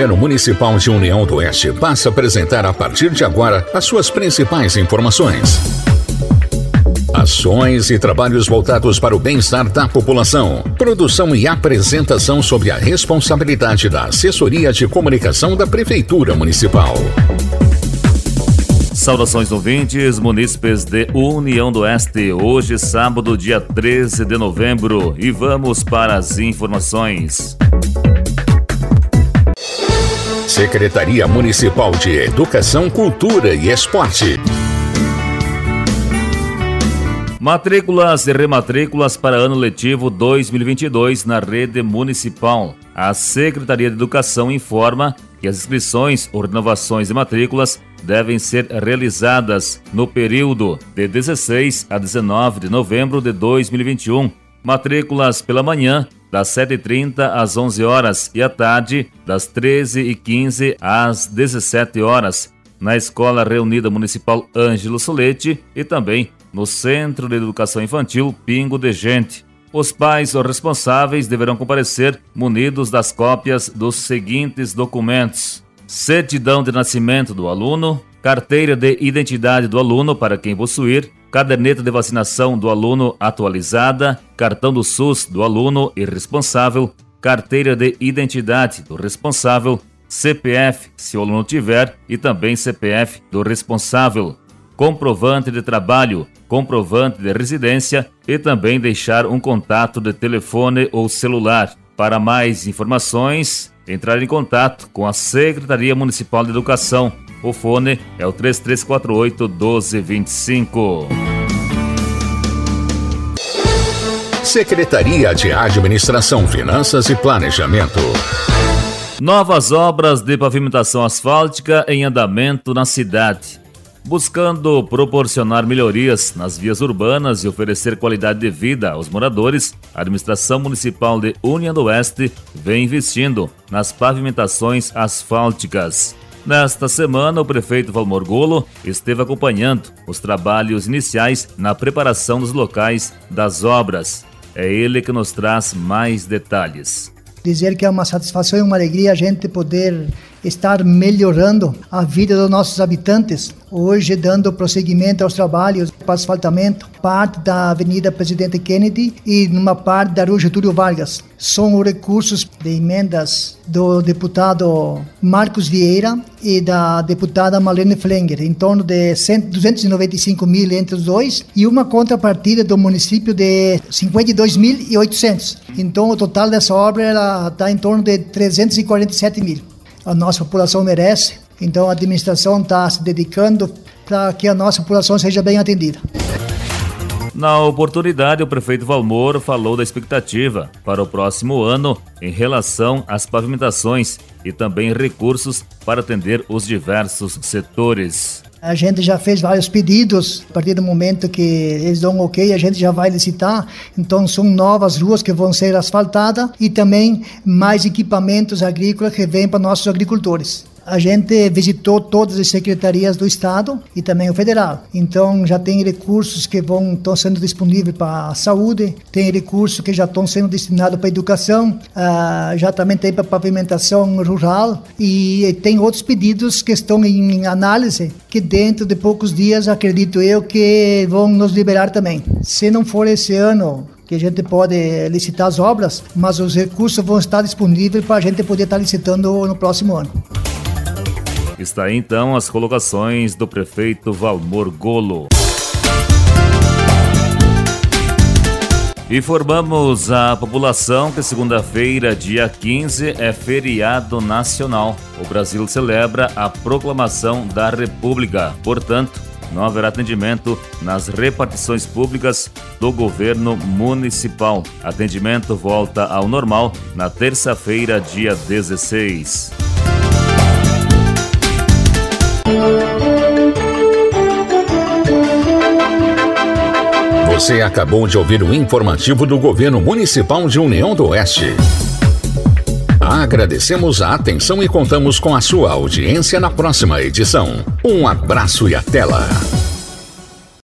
Governo Municipal de União do Oeste passa a apresentar a partir de agora as suas principais informações. Ações e trabalhos voltados para o bem-estar da população. Produção e apresentação sob a responsabilidade da Assessoria de Comunicação da Prefeitura Municipal. Saudações ouvintes, munícipes de União do Oeste. Hoje, sábado, dia 13 de novembro. E vamos para as informações. Secretaria Municipal de Educação, Cultura e Esporte. Matrículas e rematrículas para ano letivo 2022 na rede municipal. A Secretaria de Educação informa que as inscrições ou renovações de matrículas devem ser realizadas no período de 16 a 19 de novembro de 2021. Matrículas pela manhã, das 7h30 às 11 horas e à tarde, das 13h15 às 17 horas, na Escola Reunida Municipal Ângelo Solete e também no Centro de Educação Infantil Pingo de Gente. Os pais ou responsáveis deverão comparecer munidos das cópias dos seguintes documentos: certidão de nascimento do aluno, carteira de identidade do aluno para quem possuir, caderneta de vacinação do aluno atualizada, cartão do SUS do aluno e responsável, carteira de identidade do responsável, CPF, se o aluno tiver, e também CPF do responsável, comprovante de trabalho, comprovante de residência e também deixar um contato de telefone ou celular. Para mais informações, entrar em contato com a Secretaria Municipal de Educação. O fone é o 3348-1225. Secretaria de Administração, Finanças e Planejamento. Novas obras de pavimentação asfáltica em andamento na cidade. Buscando proporcionar melhorias nas vias urbanas e oferecer qualidade de vida aos moradores, a Administração Municipal de União do Oeste vem investindo nas pavimentações asfálticas. Nesta semana, o prefeito Valmor Golo esteve acompanhando os trabalhos iniciais na preparação dos locais das obras. É ele que nos traz mais detalhes. Dizer que é uma satisfação e uma alegria a gente poder estar melhorando a vida dos nossos habitantes. Hoje, dando prosseguimento aos trabalhos para asfaltamento, parte da Avenida Presidente Kennedy e numa parte da Rua Getúlio Vargas. São os recursos de emendas do deputado Marcos Vieira e da deputada Marlene Flenger, em torno de 295 mil entre os dois, e uma contrapartida do município de 52.800. Então, o total dessa obra está em torno de 347 mil. A nossa população merece, então a administração está se dedicando para que a nossa população seja bem atendida. Na oportunidade, o prefeito Valmor falou da expectativa para o próximo ano em relação às pavimentações e também recursos para atender os diversos setores. A gente já fez vários pedidos, a partir do momento que eles dão ok, a gente já vai licitar. Então são novas ruas que vão ser asfaltadas e também mais equipamentos agrícolas que vêm para nossos agricultores. A gente visitou todas as secretarias do Estado e também o Federal. Então já tem recursos que estão sendo disponíveis para a saúde, tem recursos que já estão sendo destinados para a educação, já também tem para pavimentação rural e tem outros pedidos que estão em análise que dentro de poucos dias, acredito eu, que vão nos liberar também. Se não for esse ano que a gente pode licitar as obras, mas os recursos vão estar disponíveis para a gente poder estar licitando no próximo ano. Está aí, então, as colocações do prefeito Valmor Golo. Informamos a população que segunda-feira, dia 15, é feriado nacional. O Brasil celebra a proclamação da República. Portanto, não haverá atendimento nas repartições públicas do governo municipal. Atendimento volta ao normal na terça-feira, dia 16. Você acabou de ouvir o informativo do Governo Municipal de União do Oeste. Agradecemos a atenção e contamos com a sua audiência na próxima edição. Um abraço e até lá!